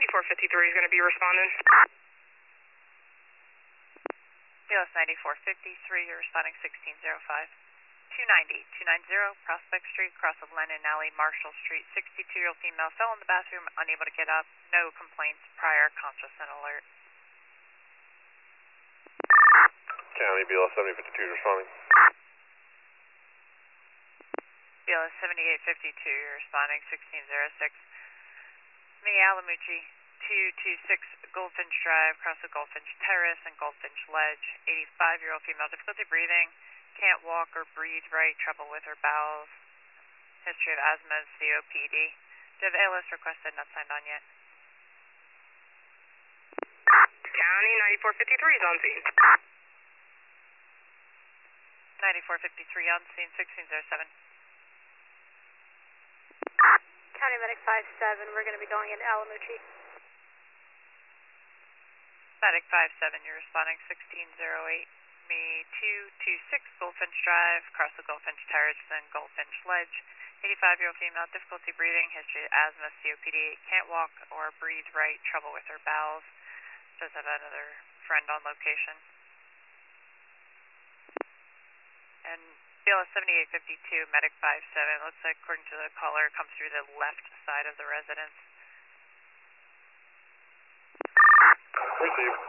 9453 is going to be responding. BLS 9453, you're responding 1605. 290 Prospect Street, cross of Lennon Alley, Marshall Street. 62-year-old female fell in the bathroom, unable to get up. No complaints prior, conscious and alert. County BLS 7052 responding. BLS 7852, you're responding 1606. Me, Alamucci, 226 Goldfinch Drive, cross of Goldfinch Terrace and Goldfinch Ledge. 85-year-old female, difficulty breathing, can't walk or breathe right, trouble with her bowels, history of asthma and COPD. Do you have ALS requested, not signed on yet? County 9453 is on scene. 9453 on scene, 1607. County Medic 57, we're going to be going into Alamucci. Medic 57, you're responding 1608. Me, 226 Goldfinch Drive, cross the Goldfinch Terrace and Goldfinch Ledge. 85-year-old female, difficulty breathing, history of asthma, COPD, can't walk or breathe right, trouble with her bowels. Does have another friend on location. And BLS 7852, Medic 57, looks like according to the caller, it comes through the left side of the residence. Received.